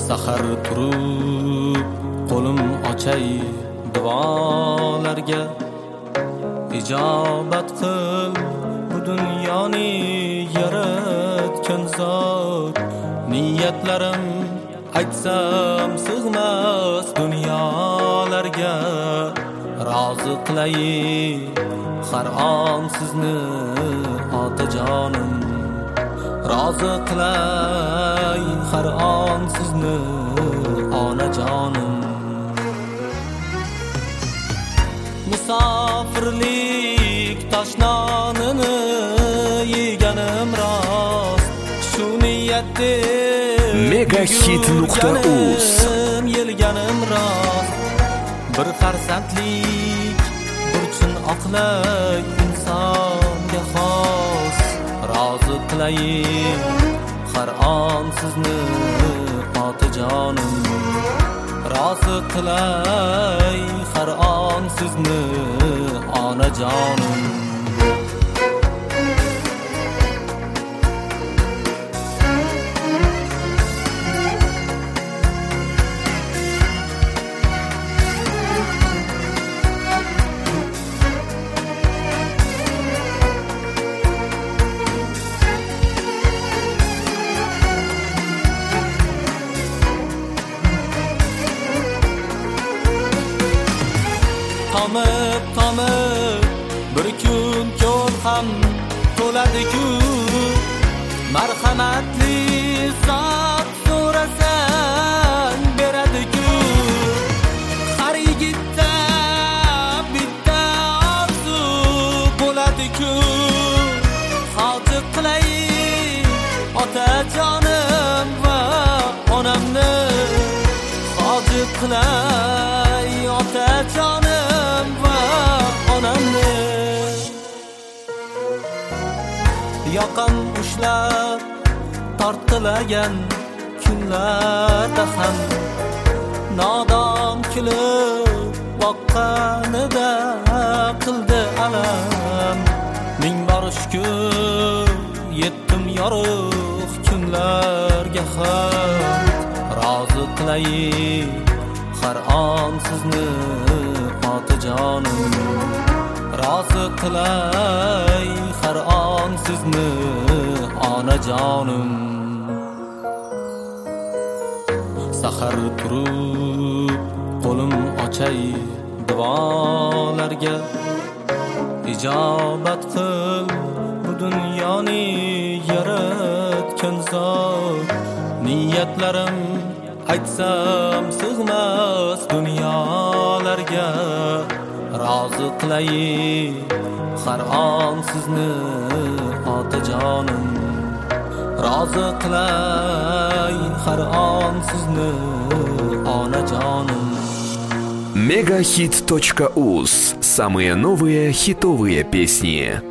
Sahar turib qo'lim ochay duolarga, ijobat qil bu dunyoni yaratgan zot. Niyatlarim aytsam sig'mas dunyolarga, rozi qilay har on sizni otajonim. Rozi qilay har on sizni onajonim. Musofirlik toshnonini yeganim rost, shu niyatda Megahit.uz yelganim rost. Bir farzandlik burchun oqlay insonga xos. Rozi qilay har on sizni otajonim. Rozi qilay har on sizni onajonim. Tomib bir kun ko'l ham to'ladi-ku, marhamatli zot so'rasang beradi-ku. Har yigitda bitta orzu bo'ladi-ku, hoji qilay otajonim va onamni. Hoji qilay otajonim va onamni. Yoqam ushlab tortilagan kunlarda ham nodon kulib boqqanida qildi alam. Ming bor shukr yetdim yorug' kunlarga ham. Rozi qilay har on sizni otajonim. Rozi qilay har on sizni onajonim. Sahar turib qo'lim ochay duolarga, ijobat qil bu dunyoni yaratgan zot. Niyatlarim aytsam sig'mas dunyolarga, rozi qilay har on sizni otajonim. Rozi qilay har on sizni onajonim. Megahit.uz. Самые новые хитовые песни.